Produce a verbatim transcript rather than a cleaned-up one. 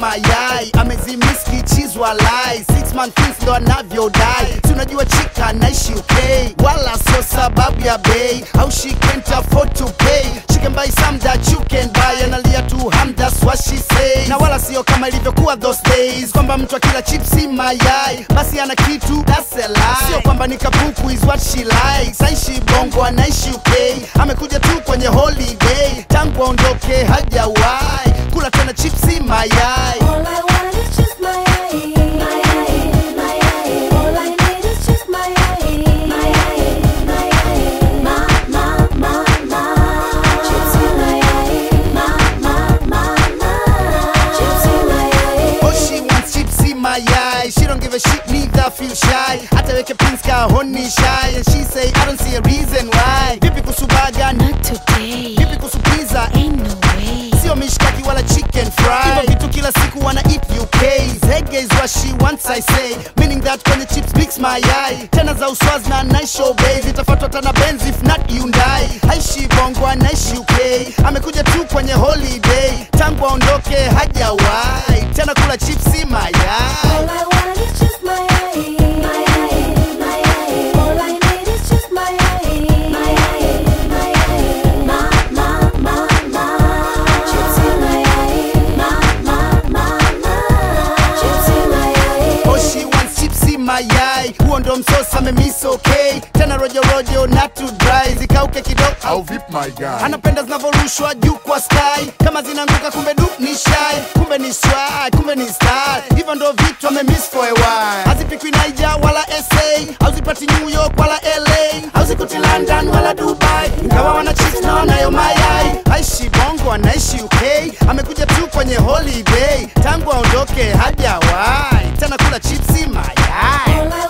mayai amezimiski chizwa lai six month things ndo anavyodai. Si unajua chika naishi U K wala sio sababu ya bei, au she can't afford to pay. She can buy some that you can buy, analia tu ham, that's what she says. Na wala sio kama ilivyokuwa those days kwamba mtu akila chipsi mayai basi ana kitu, that's a lie. Sio kwamba ni kapuku is what she likes. Aishi bongo anaishi U K, amekuja tu kwenye holiday, tangu aondoke hajawahi kula tena chipsi mayai. All I want is just mayai, mayai, mayai. All I need is just mayai, mayai, mayai. Ma, ma, ma, ma. Chipsi mayai, ma, ma, ma, ma. Chipsi mayai. Oh, she wants chipsi mayai. She don't give a shit, neither feel shy. Hata weke pins ka honi shy, and she say I don't see a reason why. Vipi kusubaga Not today. vipi kusupiza, Ain't no way. sio mishkaki wala chicken fry. Hivyo vitu kila siku wana eat U K. Zege is what she wants I say, meaning that kwenye chips mix mayai tena za uswaz na nice show babe, zitafuatwa tena Benz if not Hyundai. Aishi bongo anaishi U K, amekuja tu kwenye holiday, tangu aondoke hajawahi tena kula chipsi mayai. All I want is just mayai, mayai, mayai. All I need is just mayai, mayai, mayai. Ma, ma, ma, ma. Chipsi mayai, ma, ma, ma, ma. Chipsi mayai. Oh, she wants chipsi mayai, huo ndo msosa memiss okay. Tena rojo rojo na too dry, zikauke kidogo Au vip my guy. anapenda zinavorushwa juu kwa sky, kama zinanguka kumbe du ni shy, kumbe ni swag, kumbe ni style. Hivyo ndo vitu amemiss for a while. Hazipikwi Niger wala S A, hauzipati New York wala L A, hauzikuti London wala Dubai, ingawa wana chips na wanayo mayai. Aishi bongo anaishi U K, amekuja tu kwenye holiday, tangu aondoke hajawahi tena kula chipsi mayai. All I